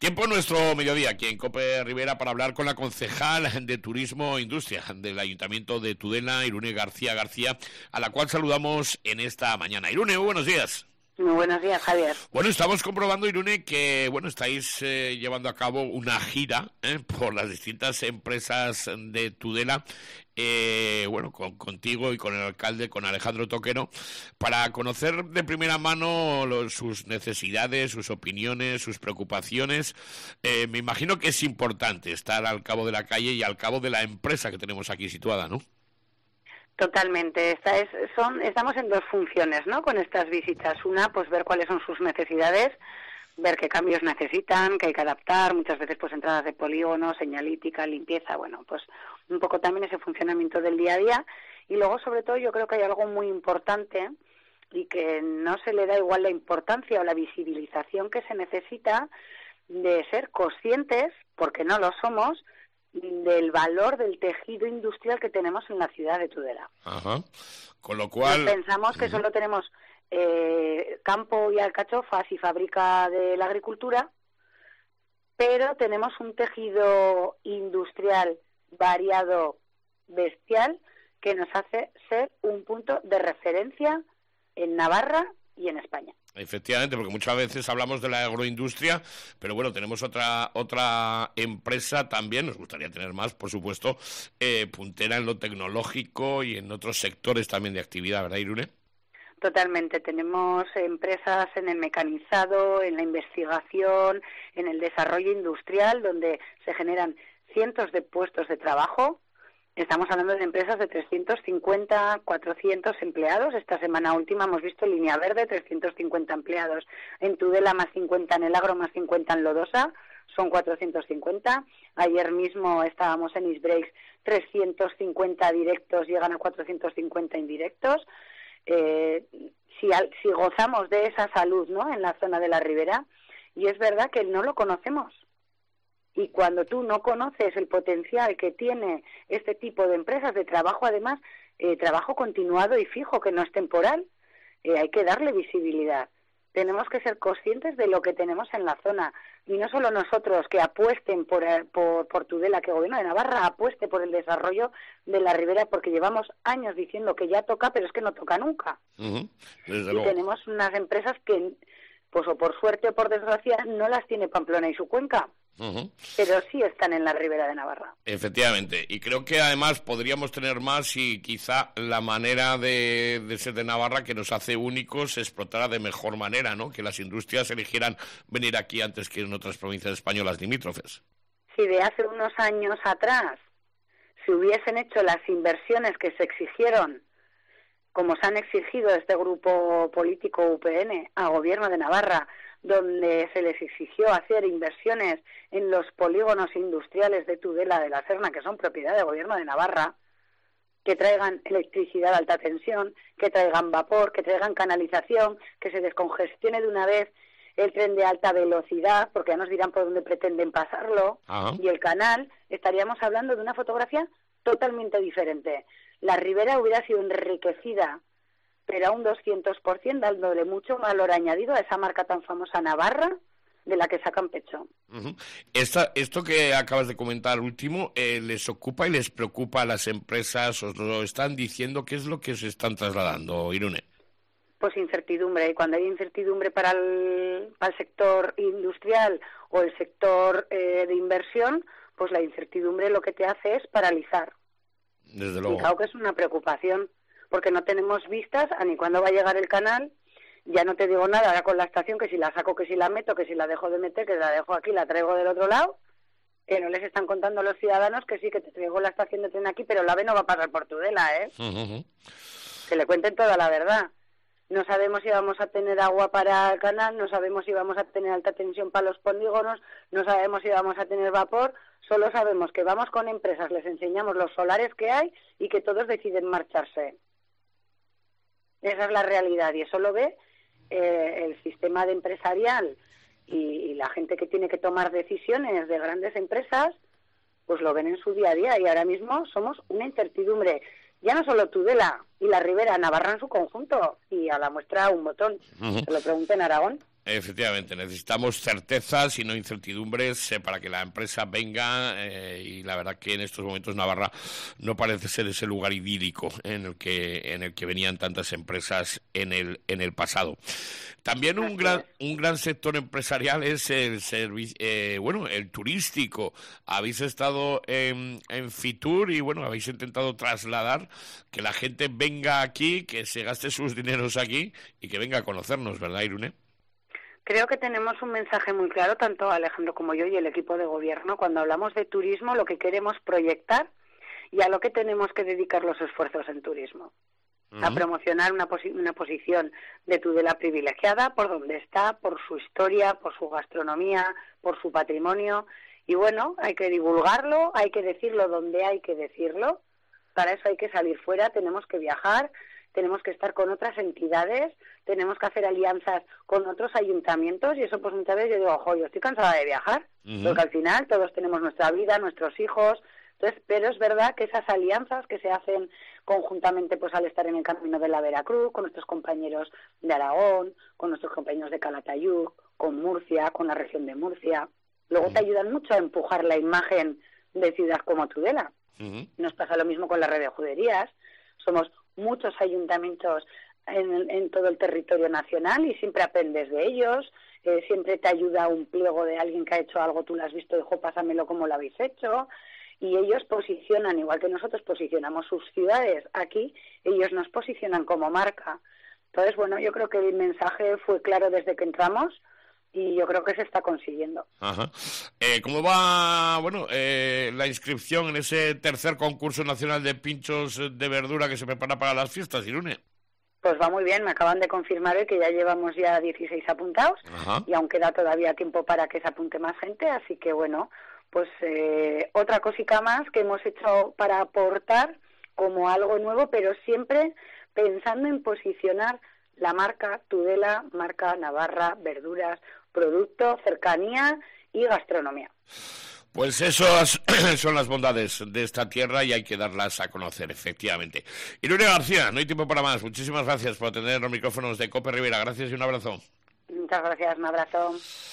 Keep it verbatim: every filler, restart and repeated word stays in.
Tiempo nuestro mediodía aquí en COPE Rivera para hablar con la concejal de Turismo e Industria del Ayuntamiento de Tudela, Irune García García, a la cual saludamos en esta mañana. Irune, muy buenos días. Muy buenos días, Javier. Bueno, estamos comprobando, Irune, que bueno estáis eh, llevando a cabo una gira eh, por las distintas empresas de Tudela, eh, bueno, con, contigo y con el alcalde, con Alejandro Toquero, para conocer de primera mano los, sus necesidades, sus opiniones, sus preocupaciones. Eh, me imagino que es importante estar al cabo de la calle y al cabo de la empresa que tenemos aquí situada, ¿no? Totalmente. Esta es, son, estamos en dos funciones, ¿no? Con estas visitas. Una, pues ver cuáles son sus necesidades, ver qué cambios necesitan, que hay que adaptar, muchas veces pues entradas de polígono, señalítica, limpieza, bueno, pues un poco también ese funcionamiento del día a día. Y luego, sobre todo, yo creo que hay algo muy importante y que no se le da igual la importancia o la visibilización que se necesita de ser conscientes, porque no lo somos, del valor del tejido industrial que tenemos en la ciudad de Tudela. Ajá. Con lo cual... Nos pensamos que uh-huh. solo tenemos eh, campo y alcachofas y fábrica de la agricultura, pero tenemos un tejido industrial variado, bestial, que nos hace ser un punto de referencia en Navarra y en España. Efectivamente, porque muchas veces hablamos de la agroindustria, pero bueno, tenemos otra otra empresa también, nos gustaría tener más, por supuesto, eh, puntera en lo tecnológico y en otros sectores también de actividad, ¿verdad, Irune? Totalmente, tenemos empresas en el mecanizado, en la investigación, en el desarrollo industrial, donde se generan cientos de puestos de trabajo. Estamos hablando de empresas de trescientos cincuenta, cuatrocientos empleados. Esta semana última hemos visto Línea Verde, trescientos cincuenta empleados. En Tudela más cincuenta, en el Agro más cincuenta, en Lodosa son cuatrocientos cincuenta. Ayer mismo estábamos en Isbreaks, trescientos cincuenta directos, llegan a cuatrocientos cincuenta indirectos. Eh, si, si gozamos de esa salud, ¿no?, en la zona de la Ribera, y es verdad que no lo conocemos. Y cuando tú no conoces el potencial que tiene este tipo de empresas de trabajo, además, eh, trabajo continuado y fijo, que no es temporal, eh, hay que darle visibilidad. Tenemos que ser conscientes de lo que tenemos en la zona. Y no solo nosotros, que apuesten por, por, por Tudela, que el Gobierno de Navarra apueste por el desarrollo de la Ribera, porque llevamos años diciendo que ya toca, pero es que no toca nunca. Uh-huh. Desde y luego. Tenemos unas empresas que, pues o por suerte o por desgracia, no las tiene Pamplona y su cuenca. Uh-huh. Pero sí están en la Ribera de Navarra. Efectivamente, y creo que además podríamos tener más y quizá la manera de, de ser de Navarra que nos hace únicos se explotara de mejor manera, ¿no? Que las industrias eligieran venir aquí antes que en otras provincias españolas limítrofes. Si de hace unos años atrás se hubiesen hecho las inversiones que se exigieron, como se han exigido este grupo político U P N al Gobierno de Navarra, donde se les exigió hacer inversiones en los polígonos industriales de Tudela de la Serna, que son propiedad del Gobierno de Navarra, que traigan electricidad de alta tensión, que traigan vapor, que traigan canalización, que se descongestione de una vez el tren de alta velocidad, porque ya nos dirán por dónde pretenden pasarlo, uh-huh. y el canal, estaríamos hablando de una fotografía totalmente diferente. La Ribera hubiera sido enriquecida, pero a un doscientos por ciento, dándole mucho valor añadido a esa marca tan famosa Navarra, de la que sacan pecho. Uh-huh. Esta, esto que acabas de comentar último, eh, ¿les ocupa y les preocupa a las empresas? ¿Os lo están diciendo? ¿Qué es lo que se están trasladando, Irune? Pues incertidumbre, y cuando hay incertidumbre para el, para el sector industrial o el sector eh, de inversión, pues la incertidumbre lo que te hace es paralizar. Desde luego. Y claro que es una preocupación, porque no tenemos vistas a ni cuándo va a llegar el canal. Ya no te digo nada ahora con la estación, que si la saco, que si la meto, que si la dejo de meter, que la dejo aquí, la traigo del otro lado, que no les están contando a los ciudadanos que sí, que te traigo la estación de tren aquí, pero la AVE no va a pasar por Tudela, ¿eh? Uh-huh. Que le cuenten toda la verdad. No sabemos si vamos a tener agua para el canal, no sabemos si vamos a tener alta tensión para los polígonos, no sabemos si vamos a tener vapor, solo sabemos que vamos con empresas, les enseñamos los solares que hay y que todos deciden marcharse. Esa es la realidad, y eso lo ve eh, el sistema de empresarial y, y la gente que tiene que tomar decisiones de grandes empresas, pues lo ven en su día a día, y ahora mismo somos una incertidumbre. Ya no solo Tudela y la Ribera, Navarra en su conjunto, y a la muestra un botón. Uh-huh. Se lo pregunté en Aragón. Efectivamente, necesitamos certezas y no incertidumbres eh, para que la empresa venga eh, y la verdad que en estos momentos Navarra no parece ser ese lugar idílico en el que en el que venían tantas empresas en el en el pasado. También un gran un gran sector empresarial es el servicio, eh, bueno, el turístico. Habéis estado en, en Fitur y bueno, habéis intentado trasladar que la gente venga aquí, que se gaste sus dineros aquí y que venga a conocernos, ¿verdad, Irune? Creo que tenemos un mensaje muy claro, tanto Alejandro como yo y el equipo de gobierno, cuando hablamos de turismo, lo que queremos proyectar y a lo que tenemos que dedicar los esfuerzos en turismo. Uh-huh. A promocionar una, posi- una posición de Tudela privilegiada por donde está, por su historia, por su gastronomía, por su patrimonio. Y bueno, hay que divulgarlo, hay que decirlo donde hay que decirlo. Para eso hay que salir fuera, tenemos que viajar, tenemos que estar con otras entidades, tenemos que hacer alianzas con otros ayuntamientos y eso pues muchas veces yo digo, ojo, yo estoy cansada de viajar, uh-huh. porque al final todos tenemos nuestra vida, nuestros hijos, entonces, pero es verdad que esas alianzas que se hacen conjuntamente pues al estar en el camino de la Veracruz, con nuestros compañeros de Aragón, con nuestros compañeros de Calatayud, con Murcia, con la región de Murcia, luego uh-huh. te ayudan mucho a empujar la imagen de ciudad como Tudela. Uh-huh. Nos pasa lo mismo con la red de juderías, somos muchos ayuntamientos en, en todo el territorio nacional y siempre aprendes de ellos, eh, siempre te ayuda un pliego de alguien que ha hecho algo, tú lo has visto, dijo, pásamelo como lo habéis hecho, y ellos posicionan, igual que nosotros posicionamos sus ciudades aquí, ellos nos posicionan como marca. Entonces, bueno, yo creo que el mensaje fue claro desde que entramos, y yo creo que se está consiguiendo. Ajá. Eh, ¿Cómo va, bueno, eh, la inscripción en ese tercer concurso nacional de pinchos de verdura que se prepara para las fiestas, Irune? Pues va muy bien, me acaban de confirmar hoy que ya llevamos ya dieciséis apuntados. Ajá. Y aún queda todavía tiempo para que se apunte más gente, así que bueno, pues eh, otra cosica más que hemos hecho para aportar como algo nuevo, pero siempre pensando en posicionar la marca Tudela, marca Navarra, verduras, producto, cercanía y gastronomía. Pues esas son las bondades de esta tierra y hay que darlas a conocer, efectivamente. Irune García, no hay tiempo para más. Muchísimas gracias por atender los micrófonos de COPE Rivera. Gracias y un abrazo. Muchas gracias, un abrazo.